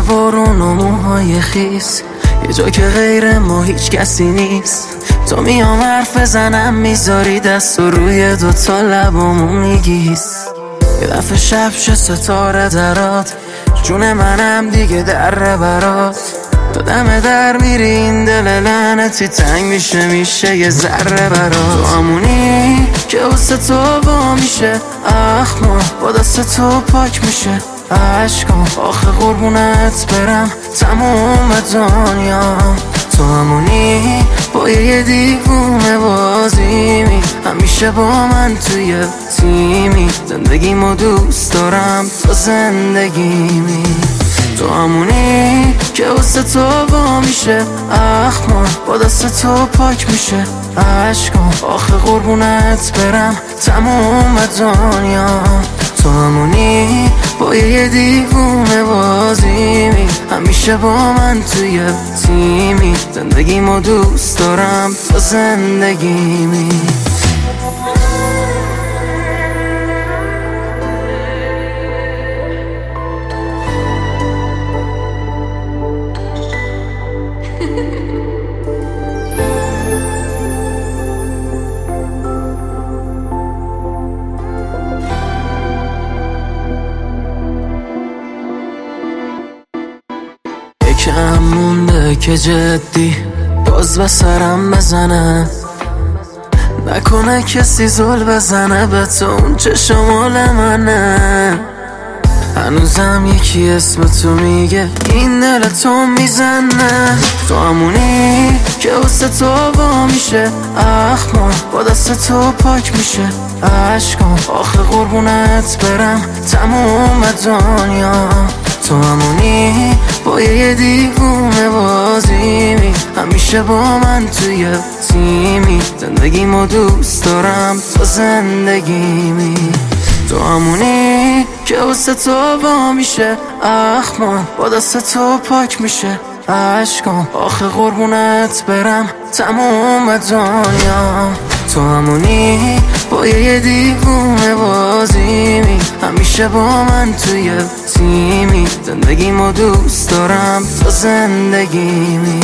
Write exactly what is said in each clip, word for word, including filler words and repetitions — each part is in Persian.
بارون و موهای خیس، یه جا که غیر ما هیچ کسی نیست. تو میام حرف بزنم میذاری دست و روی دوتا لبامو میگیس. یه دفعه شب شه ستاره درات، جون منم دیگه در برات. تا دم در میری این دل لعنتی تنگ میشه میشه یه ذره برات. تو همونی که واسه تو با میشه اخما، با دست تو پاک میشه عشقام. آخه قربونت برم تموم دنیا. تو همونی با یه دیوونه بازیمی، همیشه با من توی تیمی. زندگیمو دوست دارم تو زندگیمی. تو همونی که واسه تو با میشه اخما، با دست تو پاک میشه عشقام. آخه قربونت برم تموم دنیا. تو همونی با یه دیوونه بازیمی، همیشه با من توی تیمی. زندگیمو دوست دارم تو زندگیمی. یکم مونده که جدی باز به سرم بزنه، نکنه کسی زل بزنه به تو اون چه مال منه. هنوزم یکی اسم تو میگه این دل تو میزنه. تو همونی که واسه تو با میشه اخما، با دست تو پاک میشه عشقام. آخه قربونت برم تموم دنیا. تو همونی با یه دیوونه بازیمی، همیشه با من توی تیمی. زندگیمو دوست دارم تو زندگیمی. تو همونی که واسه تو با میشه اخما، با دست تو پاک میشه عشقام. آخه قربونت برم تموم دنیا. تو همونی با یه دیوونه بازیمی، همیشه با من توی تیمی. زندگیمو دوست دارم تو زندگیمی.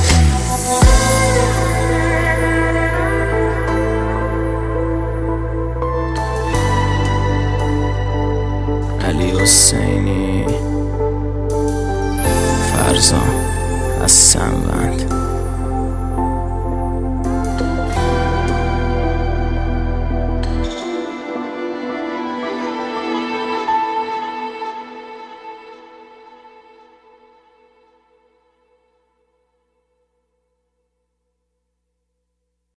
علی حسینی، فرزان از سموند.